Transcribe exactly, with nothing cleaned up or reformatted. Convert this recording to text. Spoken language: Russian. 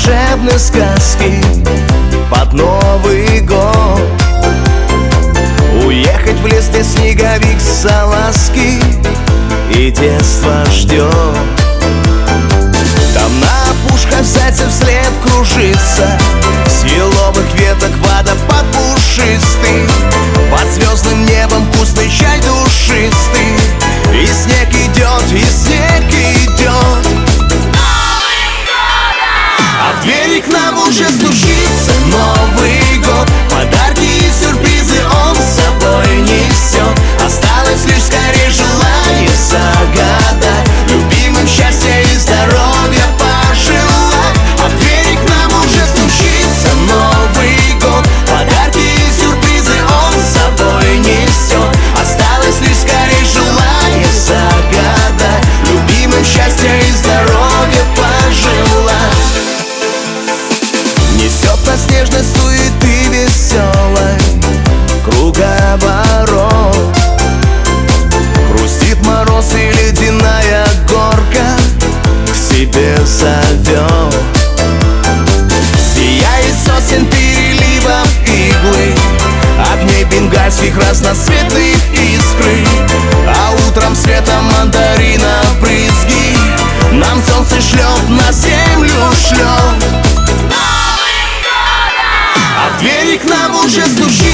волшебной сказки под Новый год. Уехать в лес, где снеговик салазки и детство ждет. Там на опушках зайцев след кружится, с еловых веток водопад пушистый, под звездным небом вкусный чай душистый. И снег идет, и снег идет, а в двери к нам уже стучится Новый год. Подарки и сюрпризы он с собой несет. Осталось лишь скорее желание загадать, любимым счастья и здоровья пожелать. А в двери к нам уже стучится Новый год. Подарки и сюрпризы он с собой несет. Осталось лишь скорее желание загадать, любимым счастья и здоровья пожелать. Несет нас нежность суеты веселой, круговорот. Хрустит мороз и ледяная горка к себе зовет. Сияет сосен переливов иглы, огней бенгальских разноцветных искры. А утром светом мандарина брызги нам солнце шлет, на землю шлет. А в двери к нам уже стучит